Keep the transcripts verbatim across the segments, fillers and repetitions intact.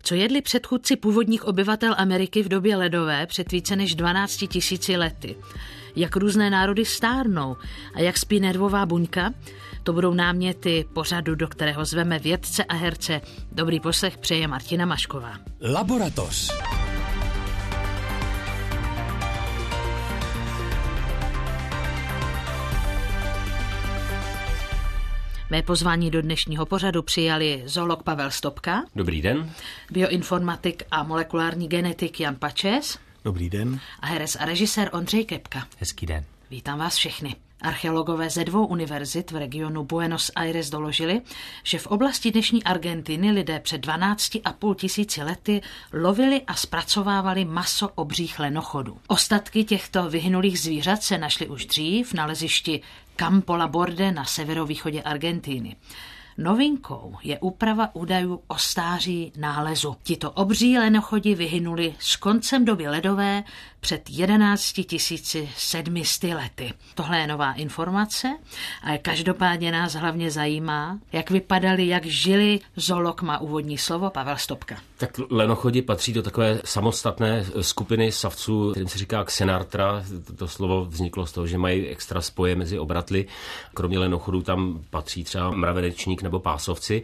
Co jedli předchůdci původních obyvatel Ameriky v době ledové před více než dvanácti tisíci lety? Jak různé národy stárnou a jak spí nervová buňka? To budou náměty pořadu, do kterého zveme vědce a herce. Dobrý poslech přeje Martina Mašková. Laboratoř. Mé pozvání do dnešního pořadu přijali zoolog Pavel Stopka. Dobrý den. Bioinformatik a molekulární genetik Jan Pačes. Dobrý den. A herec a režisér Ondřej Kepka. Hezký den. Vítám vás všechny. Archeologové ze dvou univerzit v regionu Buenos Aires doložili, že v oblasti dnešní Argentiny lidé před dvanácti a půl tisíci lety lovili a zpracovávali maso obřích lenochodů. Ostatky těchto vyhynulých zvířat se našly už dřív na lezišti Campo Laborde na severovýchodě Argentiny. Novinkou je úprava údajů o stáří nálezu. Tito obří lenochodi vyhynuli s koncem doby ledové před jedenácti tisíci sedmi sty lety. Tohle je nová informace, ale každopádně nás hlavně zajímá, jak vypadali, jak žili. Zoolog má úvodní slovo, Pavel Stopka. Tak lenochodi patří do takové samostatné skupiny savců, kterým se říká Xenartra. To slovo vzniklo z toho, že mají extra spoje mezi obratly. Kromě lenochodů tam patří třeba mravenečník nebo pásovci.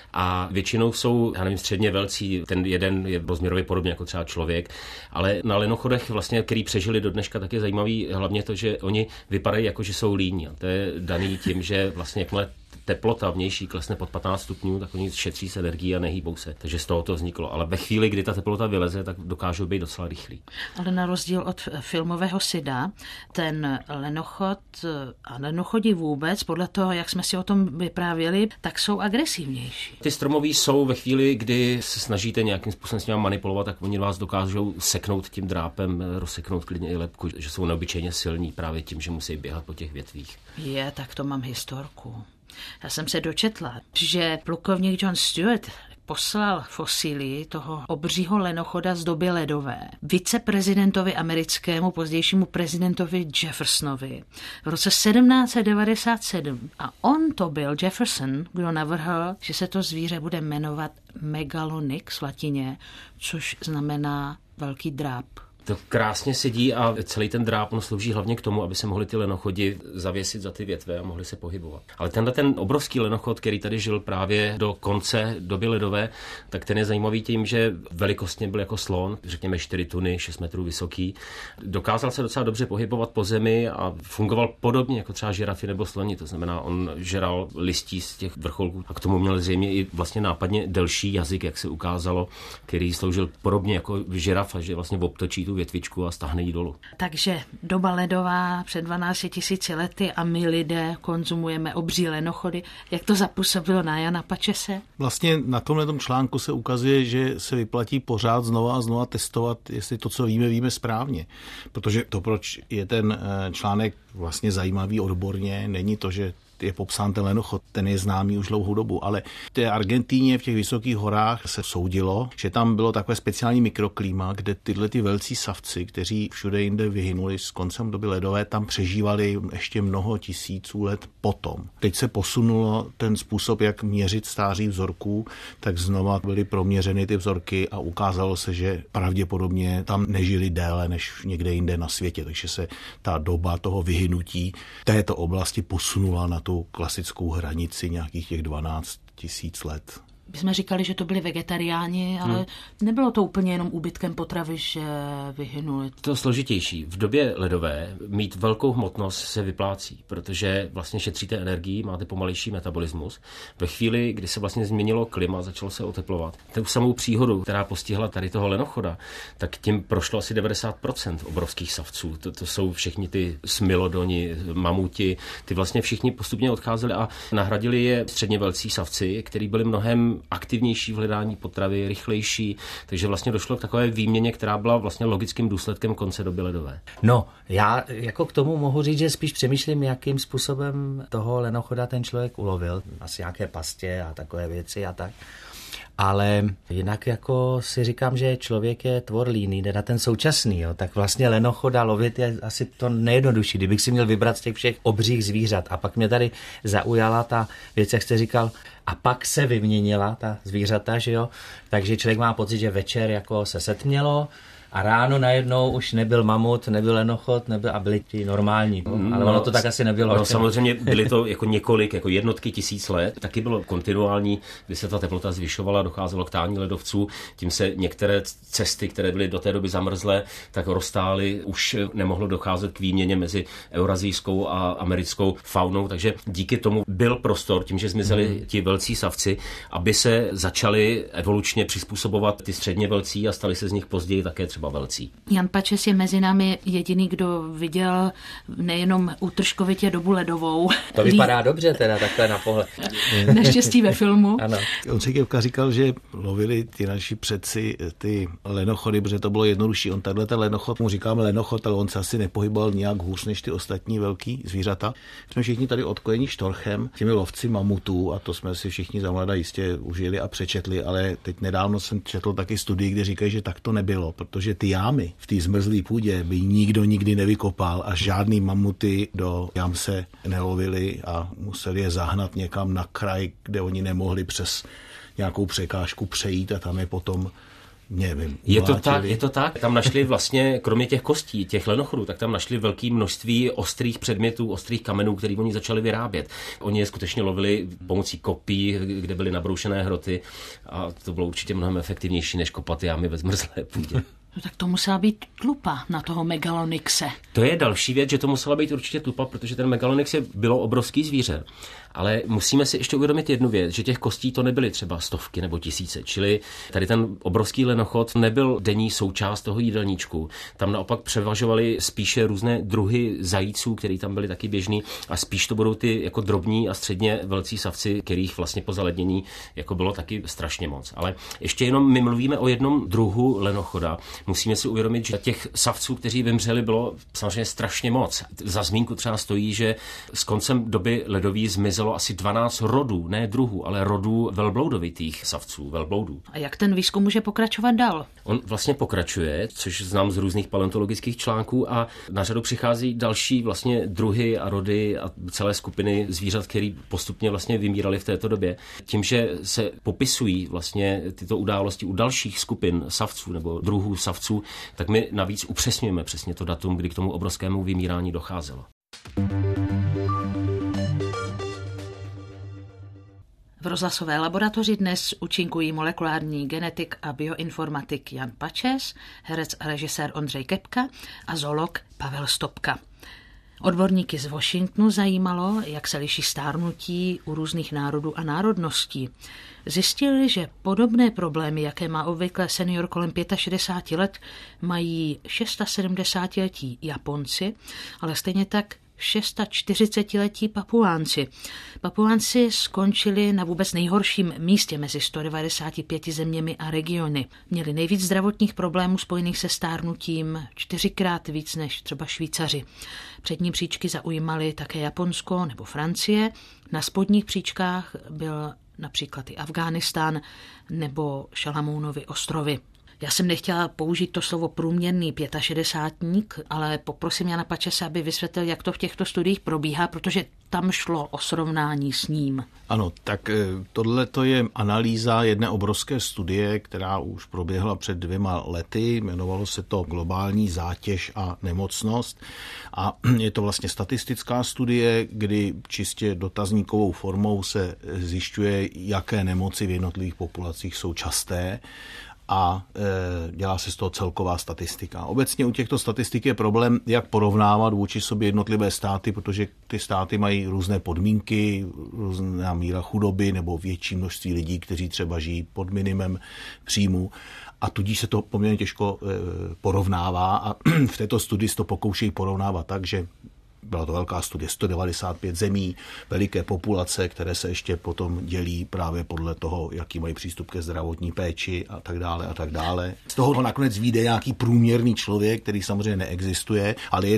A většinou jsou, já nevím, středně velcí, ten jeden je rozměrově podobně jako třeba člověk, ale na lenochodech vlastně, který přežili do dneška, tak je zajímavý hlavně to, že oni vypadají jako, že jsou líní. A to je daný tím, že vlastně jakmile teplota vnější klesne pod patnáct stupňů, tak oni šetří se energií a nehýbou se. Takže z toho to vzniklo. Ale ve chvíli, kdy ta teplota vyleze, tak dokážou být docela rychlí. Ale na rozdíl od filmového Sida, ten lenochod a lenochodi vůbec, podle toho, jak jsme si o tom vyprávěli, tak jsou agresivnější. Ty stromoví jsou ve chvíli, kdy se snažíte nějakým způsobem s nimi manipulovat, tak oni vás dokážou seknout tím drápem, rozseknout klidně i lebku, že jsou neobyčejně silní právě tím, že musí běhat po těch větvích. Je, tak to mám historku. Já jsem se dočetla, že plukovník John Stuart poslal fosílii toho obřího lenochoda z doby ledové viceprezidentovi americkému, pozdějšímu prezidentovi Jeffersonovi v roce sedmnáct set devadesát sedm. A on to byl, Jefferson, kdo navrhl, že se to zvíře bude jmenovat Megalonyx v latině, což znamená velký dráp. To krásně sedí a celý ten dráp on slouží hlavně k tomu, aby se mohli ty lenochodi zavěsit za ty větve a mohli se pohybovat. Ale tenhle ten obrovský lenochod, který tady žil právě do konce doby ledové, tak ten je zajímavý tím, že velikostně byl jako slon, řekněme čtyři tuny, šest metrů vysoký. Dokázal se docela dobře pohybovat po zemi a fungoval podobně jako třeba žirafy nebo sloni. To znamená, on žeral listí z těch vrcholků a k tomu měl zřejmě i vlastně nápadně delší jazyk, jak se ukázalo, který sloužil podobně jako žirafa, že vlastně obtočí tu větvičku a stáhne jí dolů. Takže doba ledová před dvanácti tisíci lety a my lidé konzumujeme obří lenochody. Jak to zapůsobilo na Jana Pačese? Vlastně na tomhle článku se ukazuje, že se vyplatí pořád znova a znova testovat, jestli to, co víme, víme správně. Protože to, proč je ten článek vlastně zajímavý odborně, není to, že je popsán ten lenochod, ten je známý už dlouhou dobu, ale v té Argentíně v těch vysokých horách se soudilo, že tam bylo takové speciální mikroklíma, kde tyhle ty velcí savci, kteří všude jinde vyhynuli s koncem doby ledové, tam přežívali ještě mnoho tisíců let potom. Teď se posunulo ten způsob, jak měřit stáří vzorků, tak znova byly proměřeny ty vzorky a ukázalo se, že pravděpodobně tam nežili déle než někde jinde na světě, takže se ta doba toho vyhynutí této oblasti posunula na tu klasickou hranici nějakých těch dvanáct tisíc let. My jsme říkali, že to byli vegetariáni, ale hmm. nebylo to úplně jenom úbytkem potravy, že vyhynuli. To je složitější. V době ledové mít velkou hmotnost se vyplácí, protože vlastně šetříte energii, máte pomalejší metabolismus. Ve chvíli, kdy se vlastně změnilo klima, začalo se oteplovat. Tu samou příhodu, která postihla tady toho lenochoda, tak tím prošlo asi devadesát procent obrovských savců. To, to jsou všichni ty smilodoni, mamuti, ty vlastně všichni postupně odcházeli a nahradili je středně velcí savci, který byli mnohem aktivnější v hledání potravy, rychlejší, takže vlastně došlo k takové výměně, která byla vlastně logickým důsledkem konce doby ledové. No, já jako k tomu mohu říct, že spíš přemýšlím, jakým způsobem toho lenochoda ten člověk ulovil, asi nějaké pastě a takové věci a tak. Ale jinak jako si říkám, že člověk je tvor líný, jde na ten současný, jo, tak vlastně lenochoda lovit je asi to nejjednodušší, kdybych si měl vybrat z těch všech obřích zvířat. A pak mě tady zaujala ta věc, jak jste říkal, a pak se vyměnila ta zvířata, že jo, takže člověk má pocit, že večer jako se setmělo, a ráno najednou už nebyl mamut, nebyl lenochod, nebyl, a byli ti normální. No, ale ono to tak asi nebylo. No, samozřejmě byly to jako několik, jako jednotky tisíc let. Taky bylo kontinuální, kdy se ta teplota zvyšovala, docházelo k tání ledovců. Tím se některé cesty, které byly do té doby zamrzlé, tak roztály. Už nemohlo docházet k výměně mezi eurazijskou a americkou faunou. Takže díky tomu byl prostor, tím, že zmizeli hmm. ti velcí savci, aby se začali evolučně přizpůsobovat ty středně velcí a stali se z nich později také třeba velcí. Jan Pačes je mezi námi jediný, kdo viděl nejenom útržkovitě dobu ledovou. To vypadá dobře teda takhle na pohled. Neštěstí ve filmu. Ano. On si Kevka říkal, že lovili ty naši předci ty lenochody, protože to bylo jednodušší. On takhle ten lenochod, mu říkáme lenochod, ale on se asi nepohyboval nějak hůř než ty ostatní velký zvířata. Jsme všichni tady odkojení štorchem, těmi lovci mamutů, a to jsme si všichni za mladá jistě užili a přečetli, ale teď nedávno jsem četl taky studii, kde říkají, že tak to nebylo, protože ty jámy v té zmrzlé půdě by nikdo nikdy nevykopal a žádný mamuty do jam se nelovili a museli je zahnat někam na kraj, kde oni nemohli přes nějakou překážku přejít a tam je potom nevím, je to tak, je to tak. Tam našli vlastně, kromě těch kostí, těch lenochodů, tak tam našli velké množství ostrých předmětů, ostrých kamenů, které oni začali vyrábět. Oni je skutečně lovili pomocí kopí, kde byly nabroušené hroty, a to bylo určitě mnohem efektivnější, než kopat jámy ve zmrzlé půdě. No tak to musela být tlupa na toho megalonyxe. To je další věc, že to musela být určitě tlupa, protože ten megalonyx je, bylo obrovský zvíře. Ale musíme si ještě uvědomit jednu věc, že těch kostí to nebyly třeba stovky nebo tisíce, čili tady ten obrovský lenochod nebyl denní součást toho jídelníčku. Tam naopak převažovaly spíše různé druhy zajíců, které tam byly taky běžný, a spíš to budou ty jako drobní a středně velcí savci, kterých vlastně po zalednění jako bylo taky strašně moc. Ale ještě jenom my mluvíme o jednom druhu lenochoda. Musíme si uvědomit, že těch savců, kteří vymřeli, bylo samozřejmě strašně moc. Za zmínku třeba stojí, že s koncem doby ledový zmizel asi dvanáct rodů, ne druhů, ale rodů velbloudovitých savců, velbloudů. A jak ten výzkum může pokračovat dál? On vlastně pokračuje, což znám z různých paleontologických článků, a na řadu přichází další vlastně druhy a rody a celé skupiny zvířat, které postupně vlastně vymíraly v této době. Tím, že se popisují vlastně tyto události u dalších skupin savců nebo druhů savců, tak my navíc upřesňujeme přesně to datum, kdy k tomu obrovskému vymírání docházelo. V rozhlasové laboratoři dnes účinkují molekulární genetik a bioinformatik Jan Pačes, herec a režisér Ondřej Kepka a zoolog Pavel Stopka. Odborníky z Washingtonu zajímalo, jak se liší stárnutí u různých národů a národností. Zjistili, že podobné problémy, jaké má obvykle senior kolem šedesáti pěti let, mají sedmdesátletí Japonci, ale stejně tak čtyřicetiletí Papuánci. Papuánci skončili na vůbec nejhorším místě mezi sto devadesáti pěti zeměmi a regiony. Měli nejvíc zdravotních problémů spojených se stárnutím, čtyřikrát víc než třeba Švýcaři. Přední příčky zaujímaly také Japonsko nebo Francie. Na spodních příčkách byl například i Afghánistán nebo Šalamounovy ostrovy. Já jsem nechtěla použít to slovo průměrný šedesátník, ale poprosím Jana Pačese, aby vysvětlil, jak to v těchto studiích probíhá, protože tam šlo o srovnání s ním. Ano, tak tohle to je analýza jedné obrovské studie, která už proběhla před dvěma lety, jmenovalo se to Globální zátěž a nemocnost, a je to vlastně statistická studie, kdy čistě dotazníkovou formou se zjišťuje, jaké nemoci v jednotlivých populacích jsou časté, a e, dělá se z toho celková statistika. Obecně u těchto statistik je problém, jak porovnávat vůči sobě jednotlivé státy, protože ty státy mají různé podmínky, různá míra chudoby nebo větší množství lidí, kteří třeba žijí pod minimem příjmu, a tudíž se to poměrně těžko e, porovnává, a v této studii se to pokoušejí porovnávat tak, že byla to velká studie, sto devadesát pět zemí, veliké populace, které se ještě potom dělí právě podle toho, jaký mají přístup ke zdravotní péči a tak dále a tak dále. Z toho nakonec vyjde nějaký průměrný člověk, který samozřejmě neexistuje, ale je to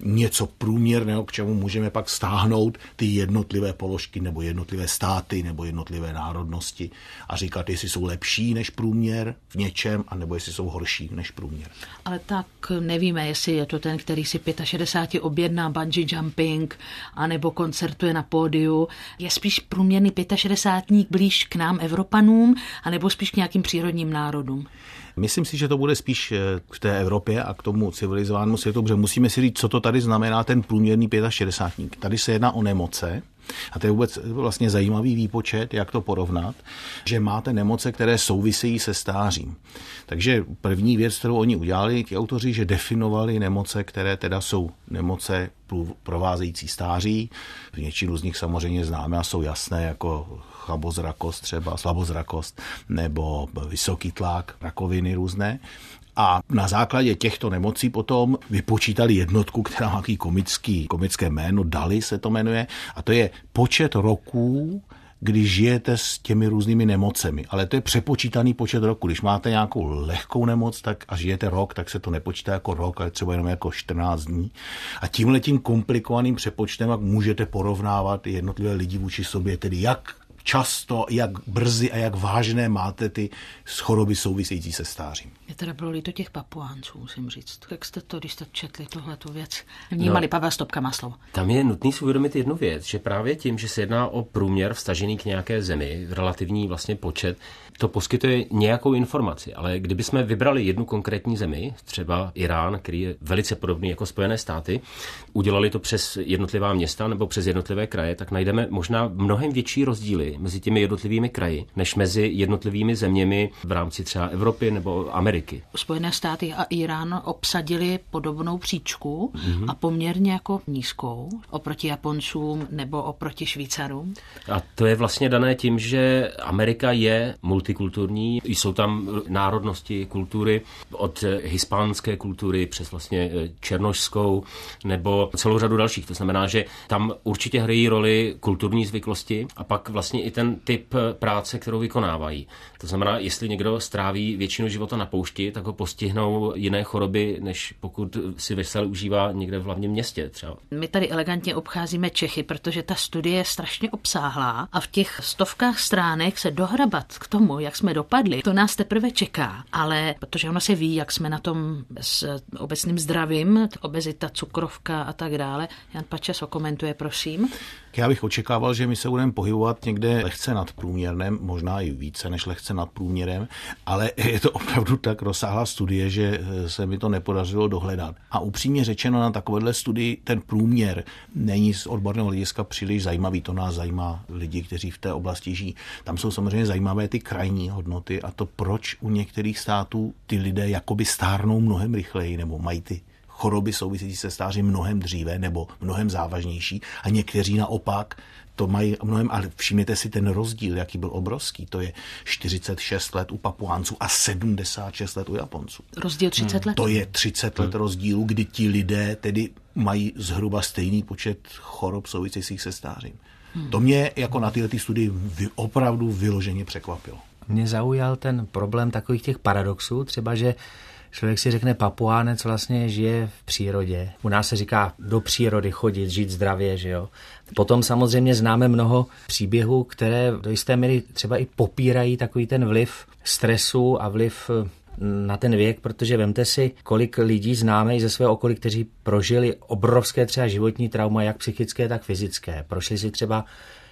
něco průměrného, k čemu můžeme pak stáhnout ty jednotlivé položky nebo jednotlivé státy nebo jednotlivé národnosti a říkat, jestli jsou lepší než průměr v něčem, anebo jestli jsou horší než průměr. Ale tak nevíme, jestli je to ten, který si šedesát pět objedná bungee jumping anebo koncertuje na pódiu. Je spíš průměrný šedesátník blíž k nám, Evropanům, anebo spíš k nějakým přírodním národům? Myslím si, že to bude spíš k té Evropě a k tomu civilizovanému světu, protože musíme si říct, co to tady znamená ten průměrný šedesátník. Tady se jedná o nemoce. A to je vůbec vlastně zajímavý výpočet, jak to porovnat, že máte nemoce, které souvisejí se stářím. Takže první věc, kterou oni udělali, ti autoři, že definovali nemoce, které teda jsou nemoce provázející stáří. Většinu z nich samozřejmě známe a jsou jasné, jako chabozrakost třeba, slabozrakost nebo vysoký tlak, rakoviny různé. A na základě těchto nemocí potom vypočítali jednotku, která má takový komický, komické jméno, Dali se to jmenuje, a to je počet roků, když žijete s těmi různými nemocemi. Ale to je přepočítaný počet roku. Když máte nějakou lehkou nemoc tak a žijete rok, tak se to nepočítá jako rok, ale třeba jenom jako čtrnáct dní. A tímhletím komplikovaným přepočtem můžete porovnávat jednotlivé lidi vůči sobě, tedy jak často, jak brzy a jak vážné máte ty choroby související se stářím. Mě teda bylo líto těch Papuánců, musím říct. Jak jste to, když jste četli tuhletu věc, vnímali? No, Pavel Stopka má slovo. Tam je nutný si uvědomit jednu věc, že právě tím, že se jedná o průměr vztažený k nějaké zemi, relativní vlastně počet, to poskytuje nějakou informaci, ale kdybychom vybrali jednu konkrétní zemi, třeba Irán, který je velice podobný jako Spojené státy, udělali to přes jednotlivá města nebo přes jednotlivé kraje, tak najdeme možná mnohem větší rozdíly mezi těmi jednotlivými kraji, než mezi jednotlivými zeměmi v rámci třeba Evropy nebo Ameriky. Spojené státy a Irán obsadili podobnou příčku mm-hmm. a poměrně jako nízkou oproti Japoncům nebo oproti Švýcarům. A to je vlastně dané tím, že Amerika je multikulturní, jsou tam národnosti, kultury, od hispánské kultury přes vlastně černošskou nebo celou řadu dalších. To znamená, že tam určitě hrají roli kulturní zvyklosti a pak vlastně i ten typ práce, kterou vykonávají. To znamená, jestli někdo stráví většinu života na poušti, tak ho postihnou jiné choroby, než pokud si vesel užívá někde v hlavním městě třeba. My tady elegantně obcházíme Čechy, protože ta studie je strašně obsáhlá a v těch stovkách stránek se dohrabat k tomu, jak jsme dopadli, to nás teprve čeká. Ale protože ono se ví, jak jsme na tom s obecným zdravím, obezita, cukrovka a tak dále. Jan Pačes okomentuje, prosím. Já bych očekával, že my se budeme pohybovat někde lehce nad průměrem, možná i více než lehce nad průměrem, ale je to opravdu tak rozsáhlá studie, že se mi to nepodařilo dohledat. A upřímně řečeno, na takovéhle studii ten průměr není z odborného hlediska příliš zajímavý. To nás zajímá lidi, kteří v té oblasti žijí. Tam jsou samozřejmě zajímavé ty krajní hodnoty a to, proč u některých států ty lidé jakoby stárnou mnohem rychleji nebo mají ty choroby související se stářím mnohem dříve nebo mnohem závažnější a někteří naopak to mají mnohem, ale všimněte si ten rozdíl, jaký byl obrovský. To je čtyřicet šest let u Papuánců a sedmdesát šest let u Japonců. Rozdíl třicet let? To je třicet let rozdílu, kdy ti lidé tedy mají zhruba stejný počet chorob souvisejících se stářím. Hmm. To mě jako na této studii opravdu vyloženě překvapilo. Mě zaujal ten problém takových těch paradoxů, třeba, že člověk si řekne, Papuánec vlastně žije v přírodě. U nás se říká do přírody chodit, žít zdravě, že jo. Potom samozřejmě známe mnoho příběhů, které do jisté míry třeba i popírají takový ten vliv stresu a vliv na ten věk, protože vemte si, kolik lidí známe i ze svého okolí, kteří prožili obrovské třeba životní trauma, jak psychické, tak fyzické. Prošli si třeba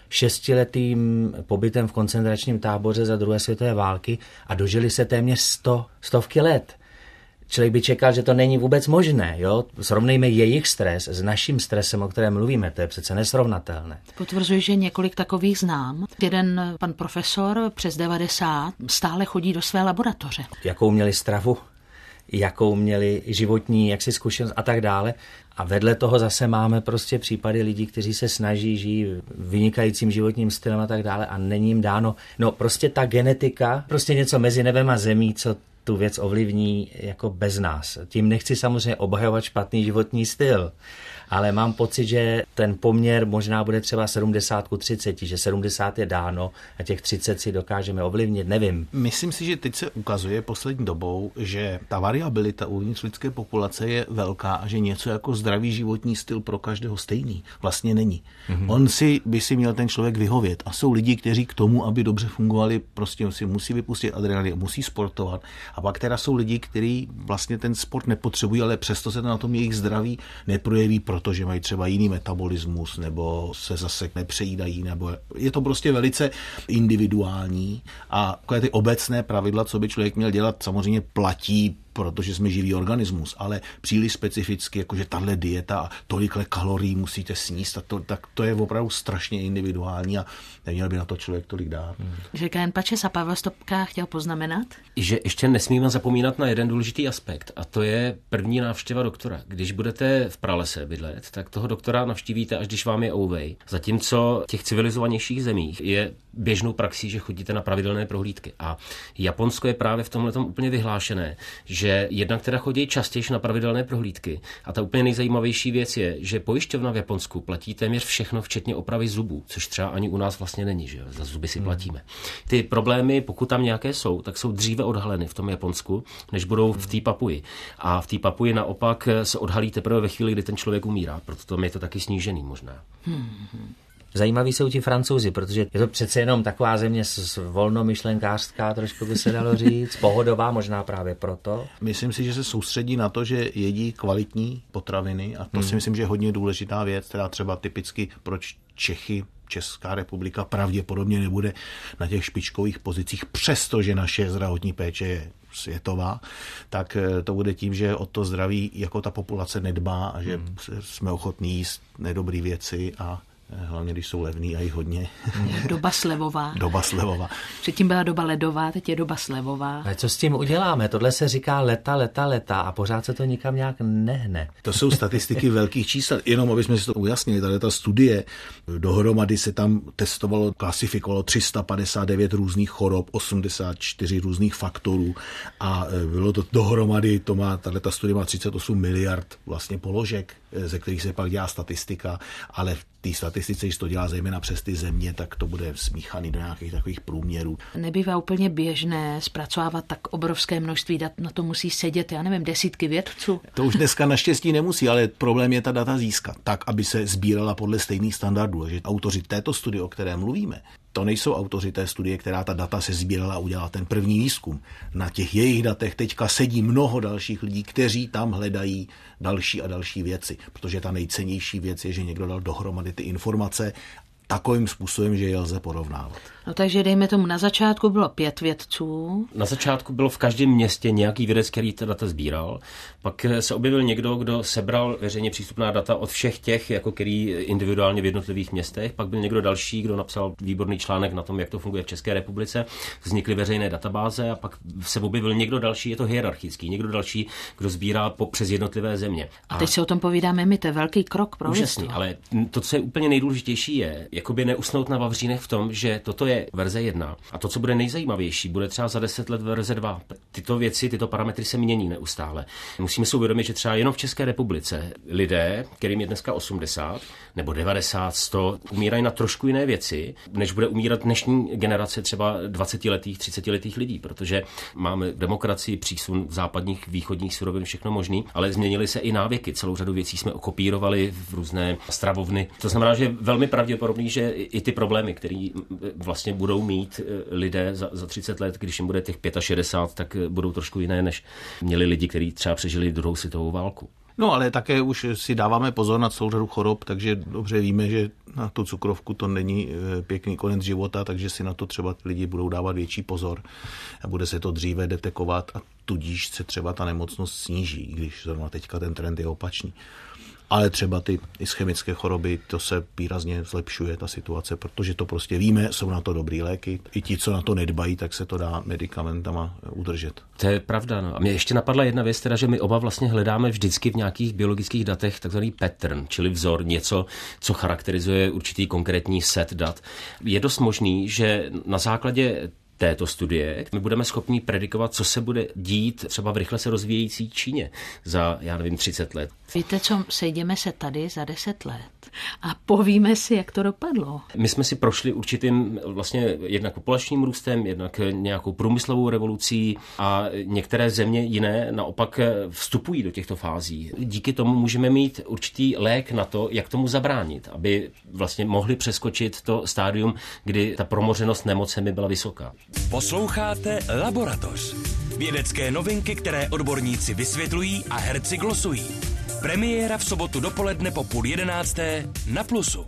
šestiletým pobytem v koncentračním táboře za druhé světové války a dožili se téměř sto, stovky let. Člověk by čekal, že to není vůbec možné. Jo? Srovnejme jejich stres s naším stresem, o kterém mluvíme, to je přece nesrovnatelné. Potvrzuji, že několik takových znám. Jeden pan profesor přes devadesát stále chodí do své laboratoře. Jakou měli stravu, jakou měli životní jaksi zkušenost a tak dále. A vedle toho zase máme prostě případy lidí, kteří se snaží, žijí vynikajícím životním stylem a tak dále a není jim dáno. No prostě ta genetika, prostě něco mezi nebem a zemí, co tu věc ovlivní jako bez nás. Tím nechci samozřejmě obhajovat špatný životní styl, ale mám pocit, že ten poměr možná bude třeba sedmdesát ku třiceti, že sedmdesát je dáno a těch třicet si dokážeme ovlivnit, nevím. Myslím si, že teď se ukazuje poslední dobou, že ta variabilita uvnitř lidské populace je velká a že něco jako zdravý životní styl pro každého stejný vlastně není. Mm-hmm. On si by si měl ten člověk vyhovět a jsou lidi, kteří k tomu, aby dobře fungovali, prostě si musí vypustit adrenalin, musí sportovat. A pak teda jsou lidi, kteří vlastně ten sport nepotřebují, ale přesto se to na tom jejich zdraví neprojeví, protože mají třeba jiný metabolismus nebo se zase nepřejídají, nebo je to prostě velice individuální a takové ty obecné pravidla, co by člověk měl dělat, samozřejmě platí, protože jsme živý organismus, ale příliš specificky, jakože tahle dieta a tolikle kalorií musíte sníst, a to, tak to je opravdu strašně individuální a neměl by na to člověk tolik dát. Hmm. Říká Jan Pačes a Pavel Stopka chtěl poznamenat? Že ještě nesmíme zapomínat na jeden důležitý aspekt a to je první návštěva doktora. Když budete v pralese bydlet, tak toho doktora navštívíte, až když vám je ouvej. Zatímco v těch civilizovanějších zemích je běžnou praxí, že chodíte na pravidelné prohlídky. A Japonsko je právě v tomhletom úplně vyhlášené, že jednak teda chodí častěji na pravidelné prohlídky. A ta úplně nejzajímavější věc je, že pojišťovna v Japonsku platí téměř všechno, včetně opravy zubů, což třeba ani u nás vlastně není, že jo? Za zuby si platíme. Ty problémy, pokud tam nějaké jsou, tak jsou dříve odhaleny v tom Japonsku, než budou v té Papuji. A v té Papuji naopak se odhalí teprve ve chvíli, kdy ten člověk umírá, proto tam je to taky snížený možná. Hmm. Zajímaví jsou ti Francouzi, protože je to přece jenom taková země volnomyšlenkářská, trošku by se dalo říct, pohodová, možná právě proto. Myslím si, že se soustředí na to, že jedí kvalitní potraviny a to hmm. si myslím, že je hodně důležitá věc, teda třeba typicky proč Čechy, Česká republika pravděpodobně nebude na těch špičkových pozicích, přestože naše zdravotní péče je světová, tak to bude tím, že o to zdraví jako ta populace nedbá a že hmm. jsme ochotní jíst nedobrý věci a hlavně, když jsou levný a jich hodně. Doba slevová. Doba slevová. Předtím byla doba ledová, teď je doba slevová. Ale co s tím uděláme? Tohle se říká leta, leta, leta a pořád se to nikam nějak nehne. To jsou statistiky velkých čísel. Jenom, aby jsme si to ujasnili, tady ta studie, dohromady se tam testovalo, klasifikovalo tři sta padesát devět různých chorob, osmdesát čtyři různých faktorů a bylo to dohromady, to má, tato studie má třicet osm miliard vlastně položek, ze kterých se pak dělá statistika, ale v té statistice, když to dělá zejména přes ty země, tak to bude smíchaný do nějakých takových průměrů. Nebývá úplně běžné zpracovávat tak obrovské množství dat, na to musí sedět, já nevím, desítky vědců. To už dneska naštěstí nemusí, ale problém je ta data získat, tak, aby se sbírala podle stejných standardů. Že autoři této studie, o které mluvíme, to nejsou autoři té studie, která ta data se sbírala a udělala ten první výzkum. Na těch jejich datech teďka sedí mnoho dalších lidí, kteří tam hledají další a další věci, protože ta nejcennější věc je, že někdo dal dohromady ty informace takovým způsobem, že je lze porovnávat. No takže dejme tomu, na začátku bylo pět vědců. Na začátku bylo v každém městě nějaký vědec, který ta data sbíral. Pak se objevil někdo, kdo sebral veřejně přístupná data od všech těch, jako který individuálně v jednotlivých městech. Pak byl někdo další, kdo napsal výborný článek na tom, jak to funguje v České republice. Vznikly veřejné databáze a pak se objevil někdo další, je to hierarchický, někdo další, kdo sbírá po, přes jednotlivé země. A, a teď se o tom povídáme my, to je velký krok pro úžasný, ale to, co je úplně nejdůležitější, je jakoby neusnout na vavřínech v tom, že toto je verze jedna. A to, co bude nejzajímavější, bude třeba za deset let verze dva. Tyto věci, tyto parametry se mění neustále. Musíme si uvědomit, že třeba jenom v České republice lidé, kterým je dneska osmdesát nebo devadesát, sto, umírají na trošku jiné věci, než bude umírat dnešní generace třeba dvacetiletých, třicetiletých lidí, protože máme demokracii, přísun západních, východních surovin, všechno možný, ale změnily se i návyky. Celou řadu věcí jsme okopírovali v různé stravovny. To znamená, že je velmi pravděpodobný, že i ty problémy, které vlastně budou mít lidé za, za třicet let, když jim bude těch šedesát pět, tak budou trošku jiné, než měli lidi, kteří třeba přežili druhou světovou válku. No ale také už si dáváme pozor na celou řadu chorob, takže dobře víme, že na tu cukrovku to není pěkný konec života, takže si na to třeba lidi budou dávat větší pozor a bude se to dříve detekovat a tudíž se třeba ta nemocnost sníží, když zrovna teďka ten trend je opačný. Ale třeba ty ischemické choroby, to se výrazně zlepšuje ta situace, protože to prostě víme, jsou na to dobrý léky. I ti, co na to nedbají, tak se to dá medikamentama udržet. To je pravda. No. A mě ještě napadla jedna věc, teda, že my oba vlastně hledáme vždycky v nějakých biologických datech takzvaný pattern, čili vzor, něco, co charakterizuje určitý konkrétní set dat. Je dost možný, že na základě této studie my budeme schopni predikovat, co se bude dít třeba v rychle se rozvíjející Číně za, já nevím, třicet let. Víte co, sejdeme se tady za deset let a povíme si, jak to dopadlo. My jsme si prošli určitým vlastně jednak populačním růstem, jednak nějakou průmyslovou revolucí a některé země jiné naopak vstupují do těchto fází. Díky tomu můžeme mít určitý lék na to, jak tomu zabránit, aby vlastně mohli přeskočit to stádium, kdy ta promořenost nemocemi byla vysoká. Posloucháte Laboratoř. Vědecké novinky, které odborníci vysvětlují a herci glosují. Premiéra v sobotu dopoledne po půl jedenácté na Plusu.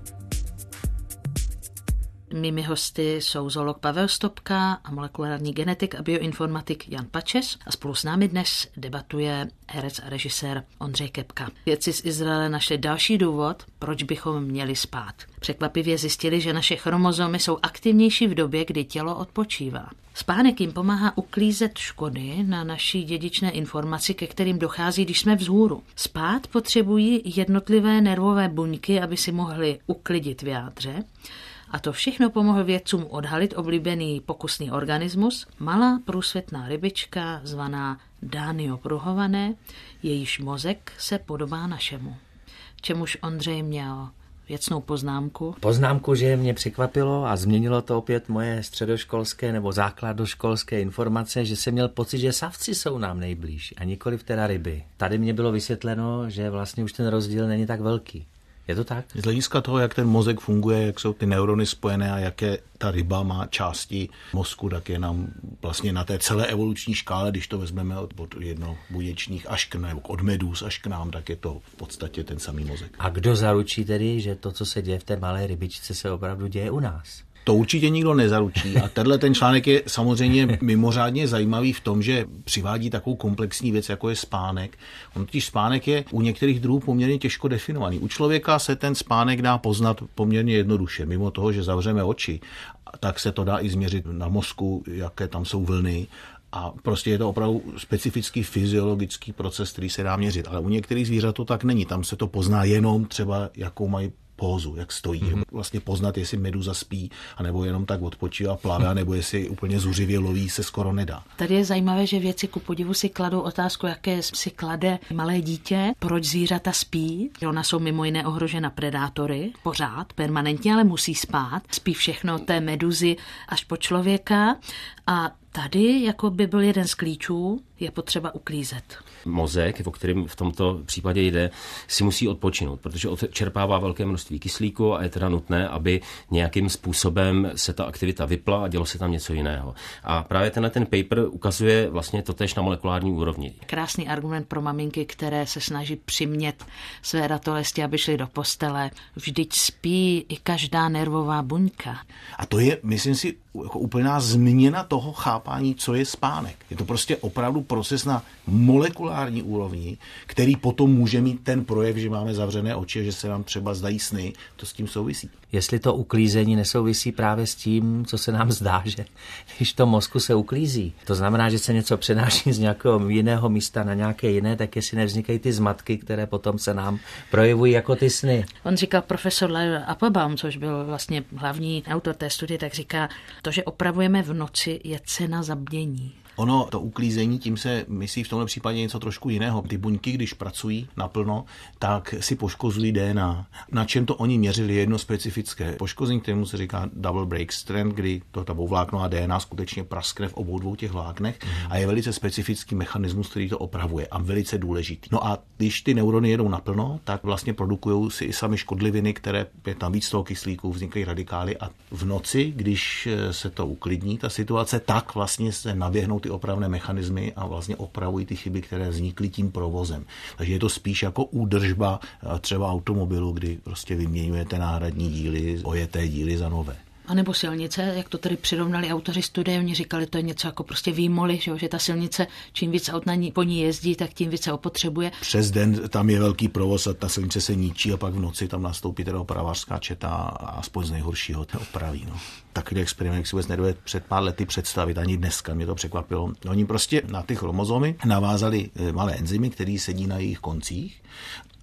Mými hosty jsou zoolog Pavel Stopka a molekulární genetik a bioinformatik Jan Pačes a spolu s námi dnes debatuje herec a režisér Ondřej Kepka. Vědci z Izraele našli další důvod, proč bychom měli spát. Překvapivě zjistili, že naše chromozomy jsou aktivnější v době, kdy tělo odpočívá. Spánek jim pomáhá uklízet škody na naší dědičné informaci, ke kterým dochází, když jsme vzhůru. Spát potřebují jednotlivé nervové buňky, aby si mohly uklidit v jádře. A to všechno pomohlo vědcům odhalit oblíbený pokusný organismus, malá průsvětná rybička zvaná Danio pruhované, jejíž mozek se podobá našemu. Čemuž Ondřej měl věcnou poznámku. Poznámku, že mě překvapilo a změnilo to opět moje středoškolské nebo základoškolské informace, že jsem měl pocit, že savci jsou nám nejblíž a nikoliv teda ryby. Tady mě bylo vysvětleno, že vlastně už ten rozdíl není tak velký. Je to tak? Z hlediska toho, jak ten mozek funguje, jak jsou ty neurony spojené a jaké ta ryba má části mozku, tak je nám vlastně na té celé evoluční škále, když to vezmeme od, od jednobuněčných až k, nebo od medúz až k nám, tak je to v podstatě ten samý mozek. A kdo zaručí tedy, že to, co se děje v té malé rybičce, se opravdu děje u nás? To určitě nikdo nezaručí a tenhle ten článek je samozřejmě mimořádně zajímavý v tom, že přivádí takovou komplexní věc, jako je spánek. On totiž spánek je u některých druhů poměrně těžko definovaný. U člověka se ten spánek dá poznat poměrně jednoduše. Mimo toho, že zavřeme oči, tak se to dá i změřit na mozku, jaké tam jsou vlny. A prostě je to opravdu specifický fyziologický proces, který se dá měřit. Ale u některých zvířat to tak není. Tam se to pozná jenom třeba, jakou mají pózu, jak stojí. Mm-hmm. Vlastně poznat, jestli meduza spí, anebo jenom tak odpočívá, plave, nebo jestli úplně zuřivě loví, se skoro nedá. Tady je zajímavé, že vědci ku podivu si kladou otázku, jaké si klade malé dítě, proč zvířata spí. Ona jsou mimo jiné ohrožena predátory, pořád, permanentně, ale musí spát. Spí všechno od té meduzy až po člověka a tady, jako by byl jeden z klíčů, je potřeba uklízet. Mozek, o kterém v tomto případě jde, si musí odpočinout, protože odčerpává velké množství kyslíku a je teda nutné, aby nějakým způsobem se ta aktivita vypla a dělo se tam něco jiného. A právě tenhle ten paper ukazuje vlastně totéž na molekulární úrovni. Krásný argument pro maminky, které se snaží přimět své ratolesti, aby šli do postele. Vždyť spí i každá nervová buňka. A to je, myslím si, jako úplná změna toho chápání, co je spánek. Je to prostě opravdu proces na molekulární úrovni, který potom může mít ten projev, že máme zavřené oči, že se nám třeba zdají sny, to s tím souvisí. Jestli to uklízení nesouvisí právě s tím, co se nám zdá, že když to mozku se uklízí, to znamená, že se něco přenáší z nějakého jiného místa na nějaké jiné, tak jestli nevznikají ty zmatky, které potom se nám projevují jako ty sny. On říkal profesor Larry Applebaum, což byl vlastně hlavní autor té studie, tak říká, to, že opravujeme v noci, je cena za bdění. Ono, to uklízení, tím se myslí v tomhle případě něco trošku jiného. Ty buňky, když pracují naplno, tak si poškozují D N A. Na čem to oni měřili, je jedno specifické poškození, kterému se říká double break strand, kdy to ta vlákno a D N A skutečně praskne v obou dvou těch vláknech mm. a je velice specifický mechanismus, který to opravuje a velice důležitý. No a když ty neurony jedou naplno, tak vlastně produkují si i sami škodliviny, které je tam víc toho kyslíku, vznikají radikály a v noci, když se to uklidní, ta situace, tak vlastně se naběhnou ty opravné mechanismy a vlastně opravují ty chyby, které vznikly tím provozem. Takže je to spíš jako údržba třeba automobilu, kdy prostě vyměňujete náhradní díly, ojeté díly za nové. A nebo silnice, jak to tady přirovnali autoři studie, oni říkali, to je něco jako prostě výmoly, že, že ta silnice, čím víc aut na ní, po ní jezdí, tak tím více opotřebuje. Přes den tam je velký provoz a ta silnice se ničí a pak v noci tam nastoupí teda opravářská četa a aspoň z nejhoršího to opraví. No. Takový experiment, jak si vůbec nedovede před pár lety představit, ani dneska mě to překvapilo. Oni prostě na ty chromozomy navázali malé enzymy, které sedí na jejich koncích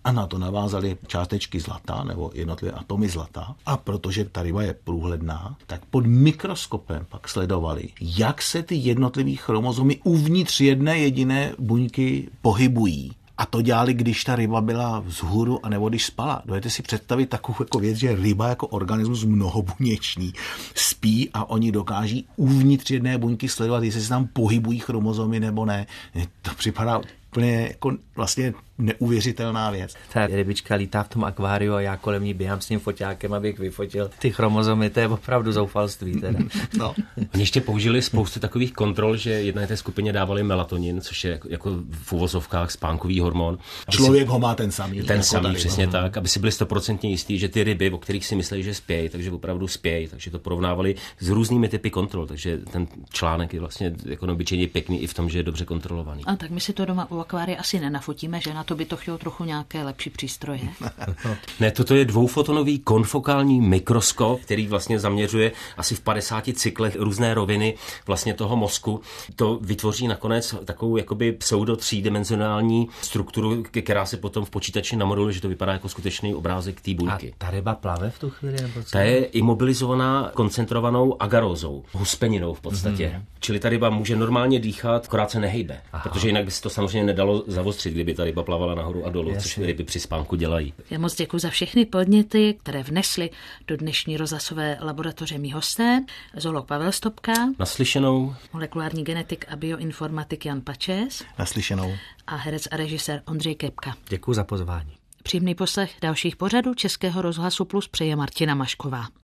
a na to navázali částečky zlata nebo jednotlivé atomy zlata. A protože ta ryba je průhledná, tak pod mikroskopem pak sledovali, jak se ty jednotlivé chromozomy uvnitř jedné jediné buňky pohybují. A to dělali, když ta ryba byla vzhůru a nebo když spala. Dovedete si představit takovou jako věc, že ryba jako organismus mnohobuněčný spí a oni dokáží uvnitř jedné buňky sledovat, jestli se tam pohybují chromozomy nebo ne. To připadá úplně jako vlastně neuvěřitelná věc. Ta rybička lítá v tom akváriu a já kolem ní běhám s tím foťákem, abych vyfotil ty chromozomy, to je opravdu zoufalství teda. No. Oni ještě použili spoustu takových kontrol, že jedné té skupině dávali melatonin, což je jako, jako v uvozovkách spánkový hormon. Člověk si, ho má ten samý. Ten jako samý, tady, přesně no. tak, aby si byli stoprocentně jistí, že ty ryby, o kterých si mysleli, že spějí, takže opravdu spějí, takže to porovnávali s různými typy kontrol, takže ten článek je vlastně jako obyčejně pěkný i v tom, že je dobře kontrolovaný. A tak my si to doma u akvária asi nenafotíme, že na to by to chtělo trochu nějaké lepší přístroje. Ne, toto je dvoufotonový konfokální mikroskop, který vlastně zaměřuje asi v padesáti cyklech různé roviny vlastně toho mozku. To vytvoří nakonec takovou jakoby pseudo třídimenzionální strukturu, která se potom v počítači namodeluje, že to vypadá jako skutečný obrázek té buňky. A ta ryba plave v tu chvíli? Nebo co? Ta je imobilizovaná koncentrovanou agarózou, huspeninou v podstatě. Mm-hmm. Čili ta ryba může normálně dýchat, akorát se nehejbe. Aha. Protože jinak by se to samozřejmě nedalo zavostřit, kdyby ta ryba plavala nahoru a dolů, Jasně. což ryby při spánku dělají. Já moc děkuji za všechny podněty, které vnesli do dnešní rozhlasové laboratoře mý hosté. Zoolog Pavel Stopka. Naslyšenou. Molekulární genetik a bioinformatik Jan Pačes. Naslyšenou. A herec a režisér Ondřej Kepka. Děkuji za pozvání. Příjemný poslech dalších pořadů Českého rozhlasu Plus přeje Martina Mašková.